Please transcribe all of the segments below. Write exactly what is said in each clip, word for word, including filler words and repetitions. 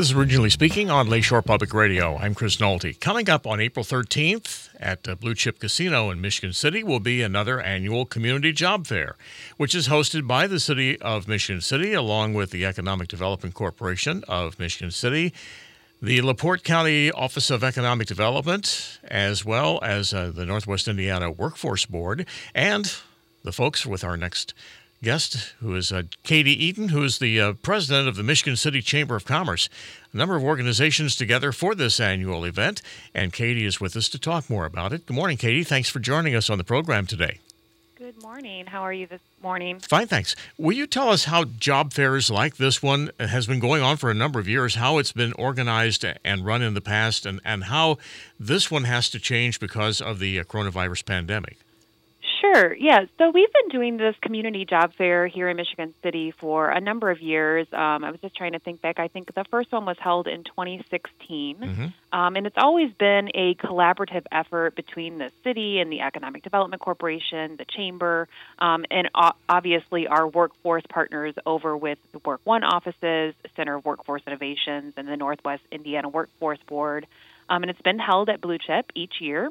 This is Originally Speaking on Lakeshore Public Radio. I'm Chris Nolte. Coming up on April thirteenth at uh, Blue Chip Casino in Michigan City will be another annual community job fair, which is hosted by the City of Michigan City along with the Economic Development Corporation of Michigan City, the LaPorte County Office of Economic Development, as well as uh, the Northwest Indiana Workforce Board, and the folks with our next guest, who is uh, Katie Eaton, who is the uh, president of the Michigan City Chamber of Commerce. A number of organizations together for this annual event, and Katie is with us to talk more about it. Good morning, Katie. Thanks for joining us on the program today. Good morning. How are you this morning? Fine, thanks. Will you tell us how job fairs like this one has been going on for a number of years, how it's been organized and run in the past, and, and how this one has to change because of the uh, coronavirus pandemic? Sure. Yeah. So we've been doing this community job fair here in Michigan City for a number of years. Um, I was just trying to think back. I think the first one was held in twenty sixteen. Mm-hmm. Um, and it's always been a collaborative effort between the city and the Economic Development Corporation, the Chamber, um, and o- obviously our workforce partners over with the Work One offices, Center of Workforce Innovations, and the Northwest Indiana Workforce Board. Um, and it's been held at Blue Chip each year.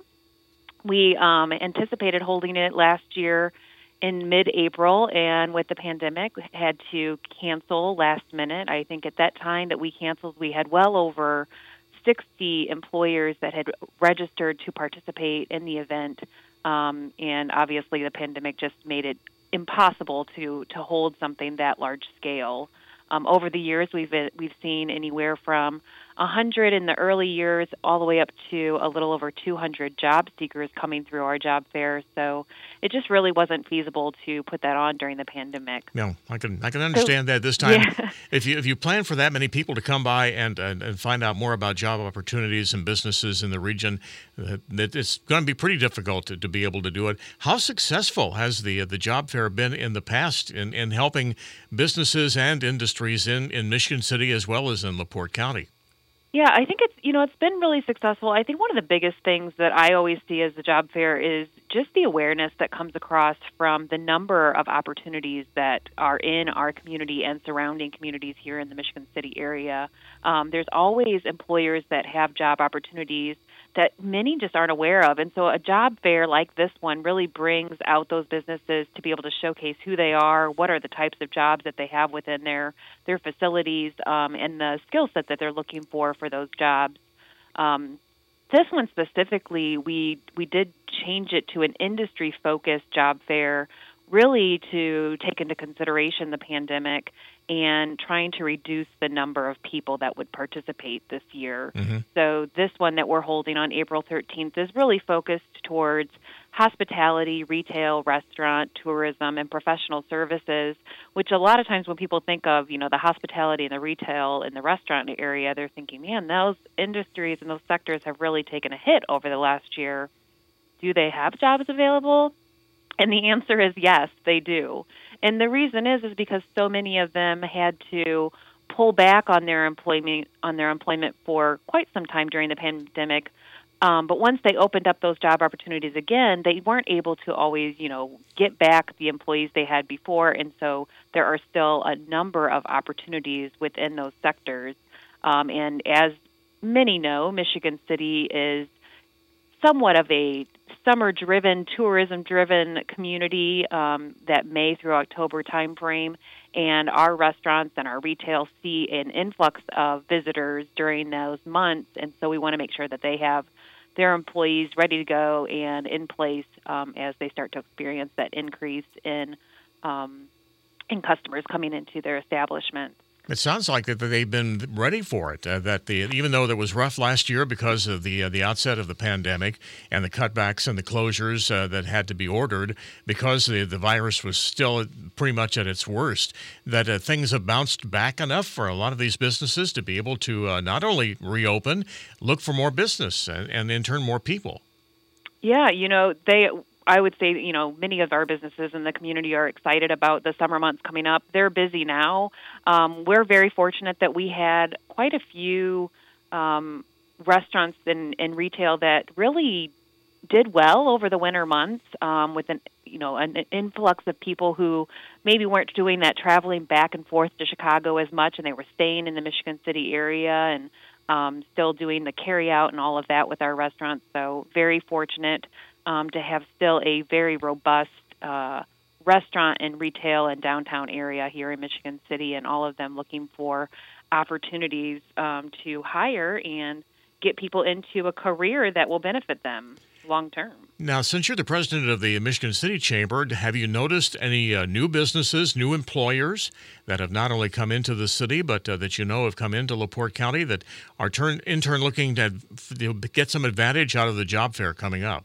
We um, anticipated holding it last year in mid-April, and with the pandemic, we had to cancel last minute. I think at that time that we canceled, we had well over sixty employers that had registered to participate in the event, um, and obviously the pandemic just made it impossible to, to hold something that large scale. Um, over the years, we've we've seen anywhere from one hundred in the early years all the way up to a little over two hundred job seekers coming through our job fair. So it just really wasn't feasible to put that on during the pandemic. No, I can I can understand so, that this time. Yeah. If you if you plan for that many people to come by and, and, and find out more about job opportunities and businesses in the region, uh, it's going to be pretty difficult to, to be able to do it. How successful has the the job fair been in the past in, in helping businesses and industries in, in Michigan City as well as in LaPorte County? Yeah, I think it's, you know, it's been really successful. I think one of the biggest things that I always see as a job fair is just the awareness that comes across from the number of opportunities that are in our community and surrounding communities here in the Michigan City area. Um, there's always employers that have job opportunities that many just aren't aware of. And so a job fair like this one really brings out those businesses to be able to showcase who they are, what are the types of jobs that they have within their, their facilities, um, and the skill set that they're looking for for those jobs. Um, this one specifically, we we did change it to an industry-focused job fair, really to take into consideration the pandemic and trying to reduce the number of people that would participate this year. Mm-hmm. So this one that we're holding on April thirteenth is really focused towards hospitality, retail, restaurant, tourism, and professional services, which a lot of times when people think of, you know, the hospitality and the retail and the restaurant area, they're thinking, man, those industries and those sectors have really taken a hit over the last year. Do they have jobs available? And the answer is yes, they do. And the reason is is because so many of them had to pull back on their employment on their employment for quite some time during the pandemic. Um, but once they opened up those job opportunities again, they weren't able to always, you know, get back the employees they had before. And so there are still a number of opportunities within those sectors. Um, and as many know, Michigan City is somewhat of a summer-driven, tourism-driven community um, that May through October timeframe, and our restaurants and our retail see an influx of visitors during those months, and so we want to make sure that they have their employees ready to go and in place um, as they start to experience that increase in um, in customers coming into their establishment. It sounds like that they've been ready for it. Uh, that the even though it was rough last year because of the uh, the outset of the pandemic and the cutbacks and the closures uh, that had to be ordered because the the virus was still pretty much at its worst, that uh, things have bounced back enough for a lot of these businesses to be able to uh, not only reopen, look for more business and, and in turn more people. Yeah, you know they. I would say, you know, many of our businesses in the community are excited about the summer months coming up. They're busy now. Um, we're very fortunate that we had quite a few um, restaurants and, and retail that really did well over the winter months um, with an you know an influx of people who maybe weren't doing that traveling back and forth to Chicago as much, and they were staying in the Michigan City area and um, still doing the carry out and all of that with our restaurants. So very fortunate um, to have still a very robust uh, restaurant and retail and downtown area here in Michigan City, and all of them looking for opportunities um, to hire and get people into a career that will benefit them long term. Now, since you're the president of the Michigan City Chamber, have you noticed any uh, new businesses, new employers that have not only come into the city, but uh, that you know have come into LaPorte County that are turn, in turn looking to you know, get some advantage out of the job fair coming up?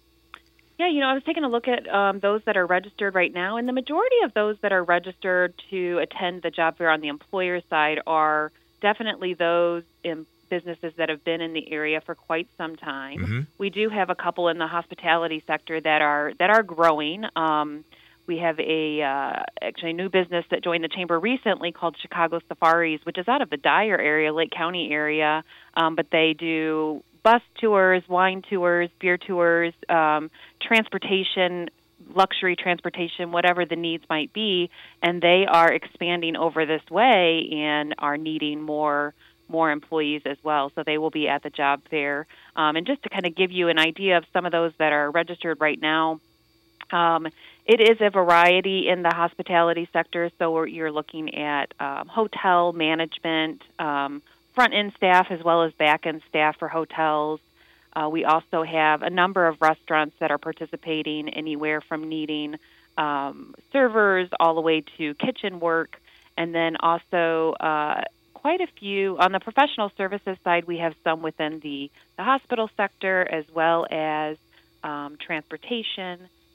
Yeah, you know, I was taking a look at um, those that are registered right now, and the majority of those that are registered to attend the job fair on the employer side are definitely those in businesses that have been in the area for quite some time. Mm-hmm. We do have a couple in the hospitality sector that are that are growing. Um, we have a uh, actually a new business that joined the chamber recently called Chicago Safaris, which is out of the Dyer area, Lake County area, um, but they do bus tours, wine tours, beer tours, um, transportation, luxury transportation, whatever the needs might be, and they are expanding over this way and are needing more more employees as well. So they will be at the job fair. Um, and just to kind of give you an idea of some of those that are registered right now, um, it is a variety in the hospitality sector. So we're, you're looking at um, hotel management, um, front-end staff as well as back-end staff for hotels. Uh, we also have a number of restaurants that are participating, anywhere from needing um, servers all the way to kitchen work. And then also uh, quite a few on the professional services side. We have some within the, the hospital sector, as well as um, transportation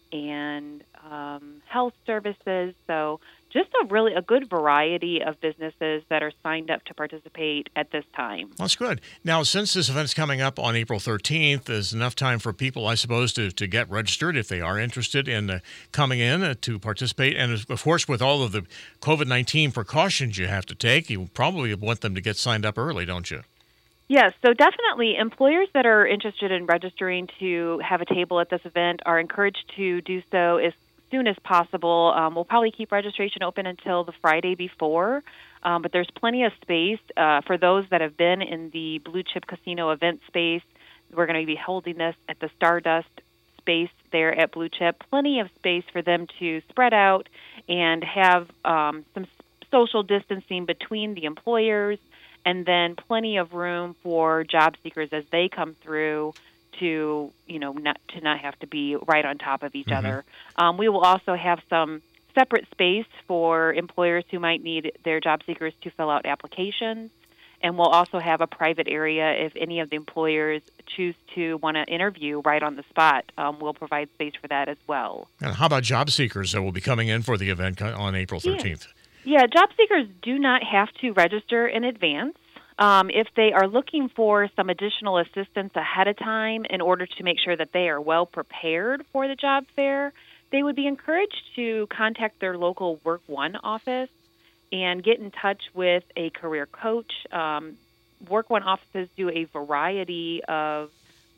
and um, health services. So just a really a good variety of businesses that are signed up to participate at this time. That's good. Now, since this event's coming up on April thirteenth, there's enough time for people, I suppose, to, to get registered if they are interested in uh, coming in uh, to participate. And, of course, with all of the COVID nineteen precautions you have to take, you probably want them to get signed up early, don't you? Yes, so definitely employers that are interested in registering to have a table at this event are encouraged to do so as soon as possible. Um, we'll probably keep registration open until the Friday before, um, but there's plenty of space uh, for those that have been in the Blue Chip Casino event space. We're going to be holding this at the Stardust space there at Blue Chip. Plenty of space for them to spread out and have um, some social distancing between the employers, and then plenty of room for job seekers as they come through to, you know, not to not have to be right on top of each mm-hmm. other. Um, we will also have some separate space for employers who might need their job seekers to fill out applications, and we'll also have a private area if any of the employers choose to want to interview right on the spot. Um, we'll provide space for that as well. And how about job seekers that will be coming in for the event on April thirteenth? Yeah. Yeah, job seekers do not have to register in advance. Um, if they are looking for some additional assistance ahead of time in order to make sure that they are well prepared for the job fair, they would be encouraged to contact their local Work One office and get in touch with a career coach. Um, Work One offices do a variety of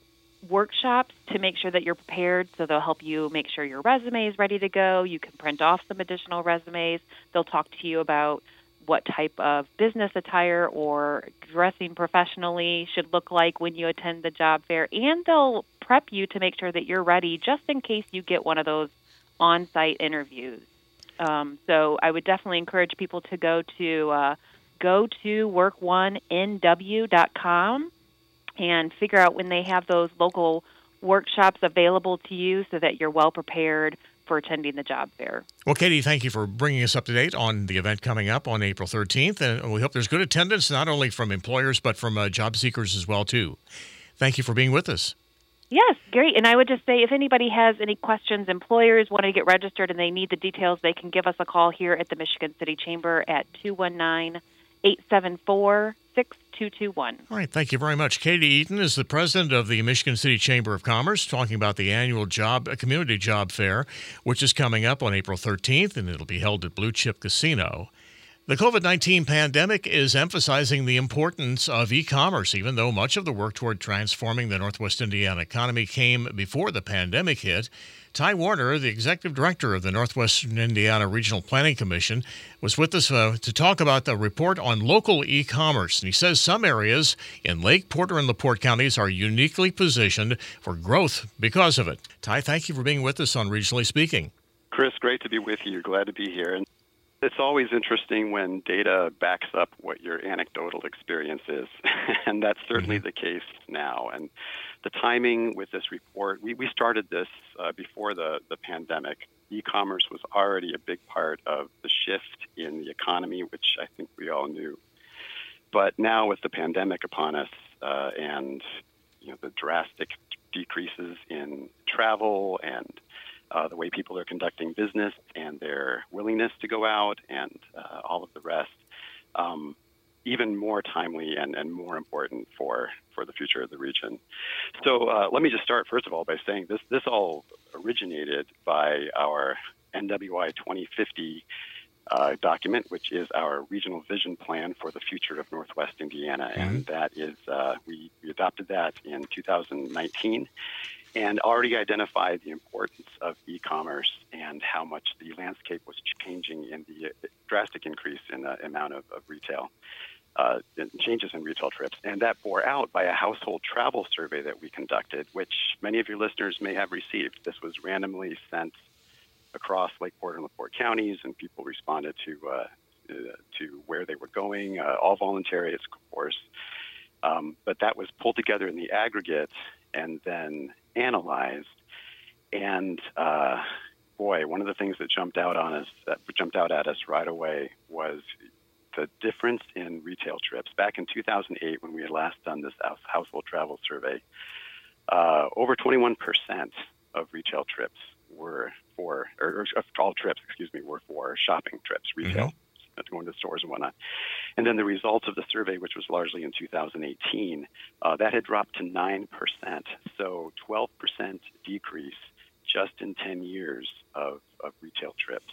workshops to make sure that you're prepared, so they'll help you make sure your resume is ready to go. You can print off some additional resumes. They'll talk to you about what type of business attire or dressing professionally should look like when you attend the job fair, and they'll prep you to make sure that you're ready just in case you get one of those on-site interviews. Um, so I would definitely encourage people to go to uh, go to work one N W dot com and figure out when they have those local workshops available to you so that you're well prepared for attending the job fair. Well, Katie, thank you for bringing us up to date on the event coming up on April thirteenth, and we hope there's good attendance, not only from employers, but from uh, job seekers as well, too. Thank you for being with us. Yes, great. And I would just say if anybody has any questions, employers want to get registered and they need the details, they can give us a call here at the Michigan City Chamber at two one nine, eight seven four, six two two one. All right, thank you very much. Katie Eaton is the president of the Michigan City Chamber of Commerce, talking about the annual job uh, community job fair, which is coming up on April thirteenth, and it'll be held at Blue Chip Casino. The COVID nineteen pandemic is emphasizing the importance of e-commerce, even though much of the work toward transforming the Northwest Indiana economy came before the pandemic hit. Ty Warner, the executive director of the Northwestern Indiana Regional Planning Commission, was with us uh, to talk about the report on local e-commerce. And he says some areas in Lake, Porter, and LaPorte counties are uniquely positioned for growth because of it. Ty, thank you for being with us on Regionally Speaking. Chris, great to be with you. Glad to be here. And it's always interesting when data backs up what your anecdotal experience is, and that's certainly mm-hmm. the case now. And the timing with this report, we, we started this uh, before the, the pandemic. E-commerce was already a big part of the shift in the economy, which I think we all knew. But now with the pandemic upon us uh, and you know the drastic decreases in travel and Uh, the way people are conducting business and their willingness to go out and uh, all of the rest, um, even more timely and, and more important for, for the future of the region. So uh, let me just start, first of all, by saying this, this all originated by our N W I twenty fifty uh, document, which is our regional vision plan for the future of Northwest Indiana. Mm-hmm. And that is, uh, we, we adopted that in two thousand nineteen. And already identified the importance of e-commerce and how much the landscape was changing in the drastic increase in the amount of, of retail, uh, changes in retail trips. And that bore out by a household travel survey that we conducted, which many of your listeners may have received. This was randomly sent across Lake Porter and LaPorte counties, and people responded to uh, to where they were going, uh, all voluntary, of course. Um, but that was pulled together in the aggregate and then analyzed. And uh, boy, one of the things that jumped out on us, that jumped out at us right away, was the difference in retail trips. Back in two thousand eight, when we had last done this household travel survey, uh, over twenty-one percent of retail trips were for, or, or all trips, excuse me, were for shopping trips, retail. Mm-hmm. Going to stores and whatnot. And then the results of the survey, which was largely in two thousand eighteen, uh, that had dropped to nine percent. So twelve percent decrease just in ten years of, of retail trips.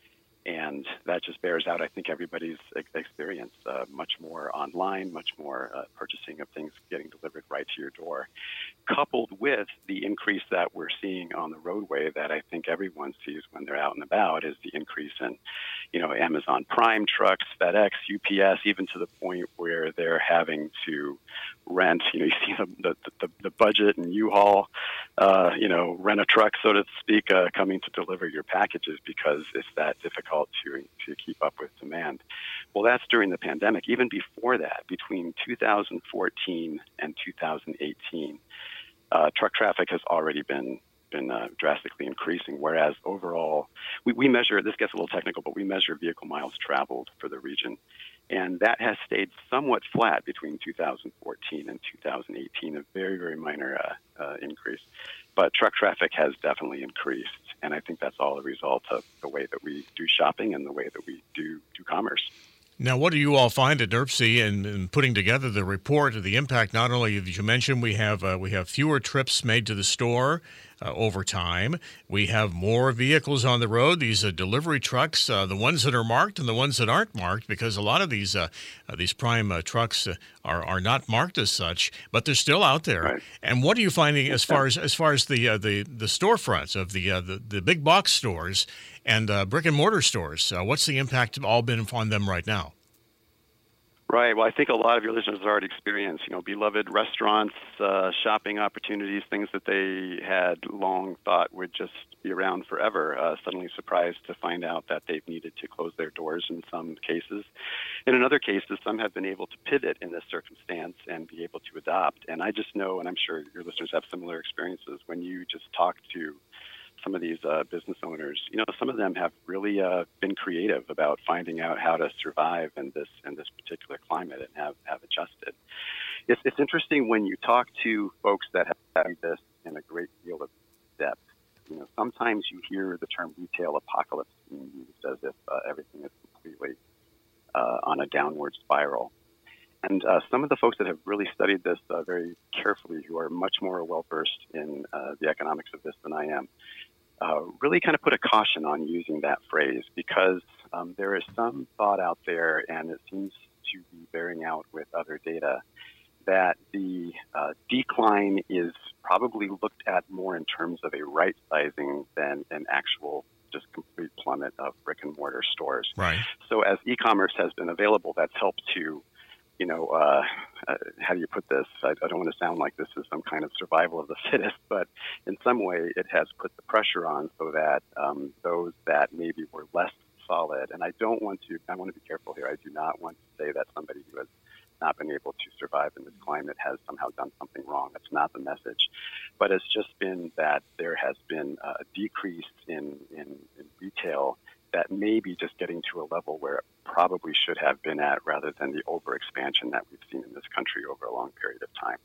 And that just bears out, I think, everybody's experience. Uh, much more online, much more uh, purchasing of things getting delivered right to your door, coupled with the increase that we're seeing on the roadway that I think everyone sees when they're out and about is the increase in, you know, Amazon Prime trucks, FedEx, U P S, even to the point where they're having to rent. You know, you see the the, the, the budget and U-Haul, uh, you know, rent a truck, so to speak, uh, coming to deliver your packages because it's that difficult to to keep up with demand. Well, that's during the pandemic. Even before that, between two thousand fourteen and two thousand eighteen, uh, truck traffic has already been been uh, drastically increasing, whereas overall, we, we measure, this gets a little technical, but we measure vehicle miles traveled for the region, and that has stayed somewhat flat between two thousand fourteen and two thousand eighteen, a very, very minor uh, uh, increase. But truck traffic has definitely increased, and I think that's all a result of the way that we do shopping and the way that we do, do commerce. Now, what do you all find at N R P C in, in putting together the report of the impact? Not only, as you mentioned, we have uh, we have fewer trips made to the store uh, over time. We have more vehicles on the road. These uh, delivery trucks, uh, the ones that are marked and the ones that aren't marked, because a lot of these uh, uh, these prime uh, trucks uh, are are not marked as such, but they're still out there. Right. And what are you finding as far as as far as the uh, the the storefronts of the uh, the the big box stores and uh, brick and mortar stores? Uh, what's the impact all been on them right now? Right. Well, I think a lot of your listeners have already experienced, you know, beloved restaurants, uh, shopping opportunities, things that they had long thought would just be around forever, uh, suddenly surprised to find out that they've needed to close their doors in some cases. And in other cases, some have been able to pivot in this circumstance and be able to adopt. And I just know, and I'm sure your listeners have similar experiences, when you just talk to some of these uh, business owners, you know, some of them have really uh, been creative about finding out how to survive in this in this particular climate and have, have adjusted. It's, it's interesting when you talk to folks that have done this in a great deal of depth. You know, sometimes you hear the term retail apocalypse being used as if uh, everything is completely uh, on a downward spiral. And uh, some of the folks that have really studied this uh, very carefully, who are much more well-versed in uh, the economics of this than I am, uh, really kind of put a caution on using that phrase because um, there is some thought out there, and it seems to be bearing out with other data, that the uh, decline is probably looked at more in terms of a right sizing than an actual just complete plummet of brick and mortar stores. Right. So as e-commerce has been available, that's helped to, you know, uh, uh, how do you put this? I, I don't want to sound like this is some kind of survival of the fittest, but in some way it has put the pressure on so that um, those that maybe were less solid, and I don't want to, I want to be careful here. I do not want to say that somebody who has not been able to survive in this climate has somehow done something wrong. That's not the message. But it's just been that there has been a decrease in, in, in retail that may be just getting to a level where it probably should have been at, rather than the overexpansion that we've seen in this country over a long period of time.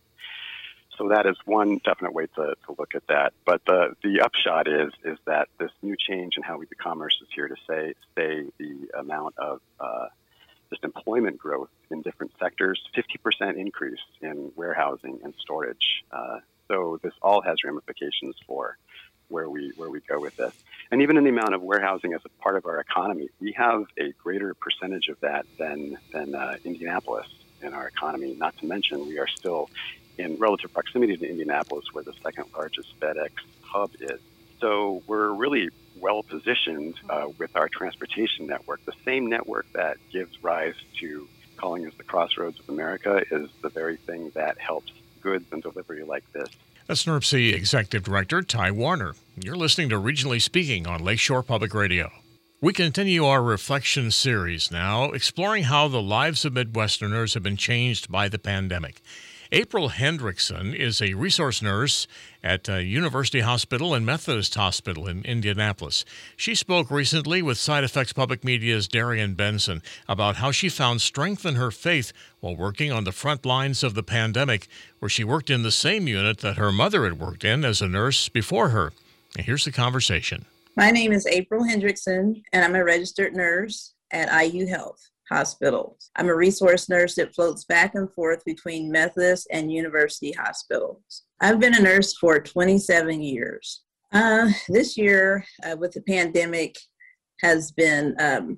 So that is one definite way to, to look at that. But the, the upshot is is that this new change in how e-commerce is here to say, say the amount of uh, just employment growth in different sectors, fifty percent increase in warehousing and storage. Uh, so this all has ramifications for where we where we go with this. And even in the amount of warehousing as a part of our economy, we have a greater percentage of that than, than uh, Indianapolis in our economy. Not to mention, we are still in relative proximity to Indianapolis, where the second largest FedEx hub is. So we're really well positioned uh, with our transportation network. The same network that gives rise to calling us the Crossroads of America is the very thing that helps goods and delivery like this. That's N R B C Executive Director Ty Warner. You're listening to Regionally Speaking on Lakeshore Public Radio. We continue our reflection series now, exploring how the lives of Midwesterners have been changed by the pandemic. April Hendrickson is a resource nurse at uh, University Hospital and Methodist Hospital in Indianapolis. She spoke recently with Side Effects Public Media's Darian Benson about how she found strength in her faith while working on the front lines of the pandemic, where she worked in the same unit that her mother had worked in as a nurse before her. And here's the conversation. My name is April Hendrickson, and I'm a registered nurse at I U Health Hospital. I'm a resource nurse that floats back and forth between Methodist and University hospitals. I've been a nurse for twenty-seven years. Uh, this year, uh, with the pandemic, has been um,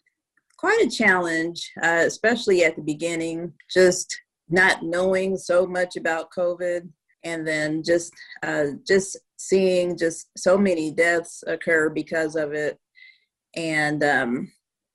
quite a challenge, uh, especially at the beginning, just not knowing so much about COVID, and then just uh, just seeing just so many deaths occur because of it. And um,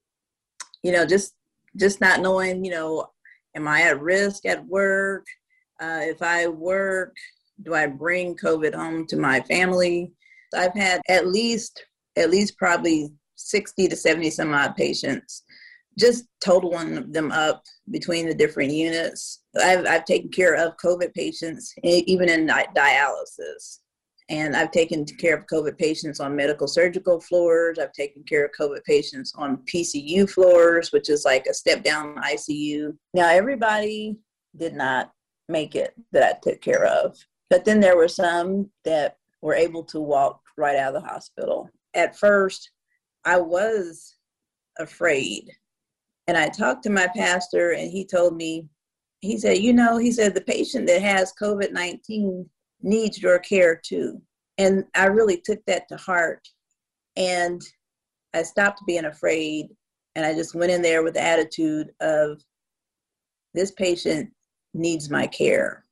you know, just just not knowing, you know, am I at risk at work? Uh, if I work, do I bring COVID home to my family? I've had at least, at least probably sixty to seventy some odd patients, just totaling them up between the different units. I've, I've taken care of COVID patients, even in dialysis. And I've taken care of COVID patients on medical surgical floors. I've taken care of COVID patients on P C U floors, which is like a step down I C U. Now, everybody did not make it that I took care of. But then there were some that were able to walk right out of the hospital. At first, I was afraid. And I talked to my pastor, and he told me, he said, you know, he said, the patient that has COVID nineteen needs your care too. And I really took that to heart, and I stopped being afraid, and I just went in there with the attitude of, this patient needs my care,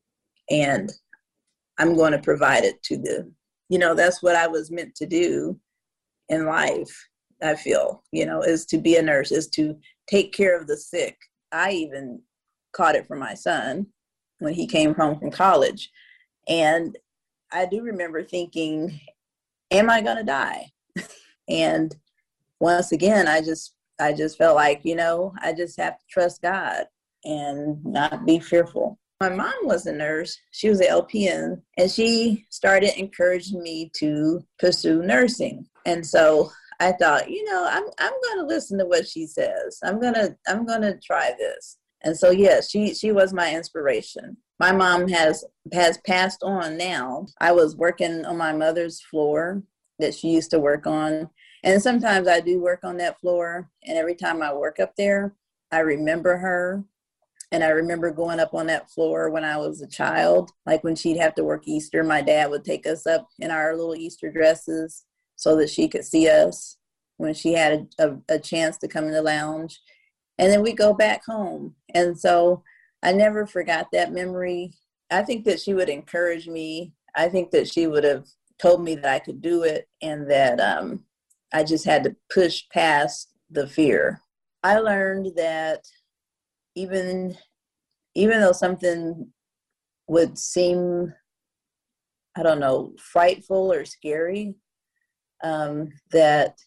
and I'm going to provide it to them. You know, that's what I was meant to do in life, I feel, you know, is to be a nurse, is to take care of the sick. I even caught it from my son when he came home from college. And I do remember thinking, am I going to die? And once again, I just, I just felt like, you know, I just have to trust God and not be fearful. My mom was a nurse. She was an L P N, and she started encouraging me to pursue nursing. And so I thought, you know, I'm, I'm going to listen to what she says. I'm going to, I'm going to try this. And so, yes, she, she was my inspiration. My mom has has passed on now. I was working on my mother's floor that she used to work on. And sometimes I do work on that floor. And every time I work up there, I remember her. And I remember going up on that floor when I was a child. Like when she'd have to work Easter, my dad would take us up in our little Easter dresses so that she could see us. when she had a, a, a chance to come in the lounge. And then we go back home. And so I never forgot that memory. I think that she would encourage me. I think that she would have told me that I could do it and that um, I just had to push past the fear. I learned that even, even though something would seem, I don't know, frightful or scary, um, that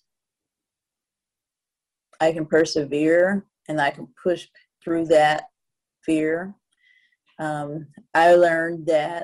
I can persevere and I can push through that fear. Um, I learned that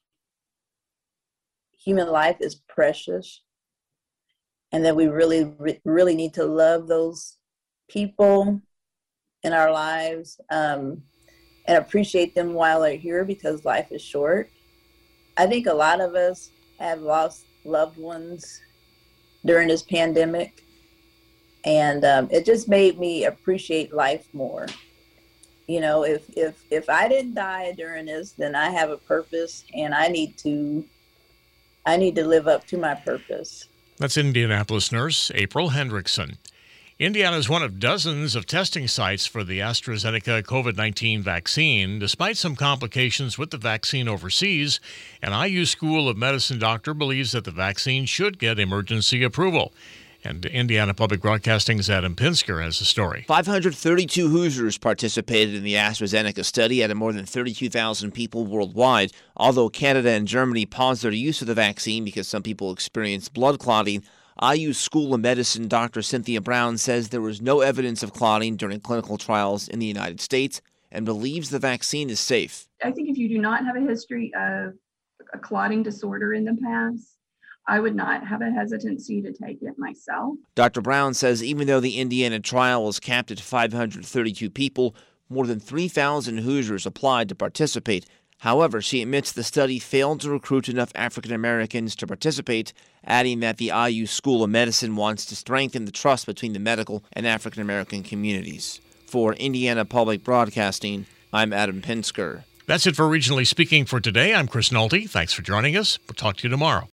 human life is precious and that we really, really need to love those people in our lives um, and appreciate them while they're here because life is short. I think a lot of us have lost loved ones during this pandemic, and um, it just made me appreciate life more. You know, if if if I didn't die during this, then I have a purpose, and I need to I need to live up to my purpose. That's Indianapolis nurse April Hendrickson. Indiana is one of dozens of testing sites for the AstraZeneca COVID nineteen vaccine. Despite some complications with the vaccine overseas, an I U School of Medicine doctor believes that the vaccine should get emergency approval. And Indiana Public Broadcasting's Adam Pinsker has the story. five hundred thirty-two Hoosiers participated in the AstraZeneca study out of more than thirty-two thousand people worldwide, although Canada and Germany paused their use of the vaccine because some people experienced blood clotting. I U School of Medicine Doctor Cynthia Brown says there was no evidence of clotting during clinical trials in the United States and believes the vaccine is safe. I think if you do not have a history of a clotting disorder in the past, I would not have a hesitancy to take it myself. Doctor Brown says even though the Indiana trial was capped at five hundred thirty-two people, more than three thousand Hoosiers applied to participate. However, she admits the study failed to recruit enough African Americans to participate, adding that the I U School of Medicine wants to strengthen the trust between the medical and African American communities. For Indiana Public Broadcasting, I'm Adam Pinsker. That's it for Regionally Speaking for today. I'm Chris Nolte. Thanks for joining us. We'll talk to you tomorrow.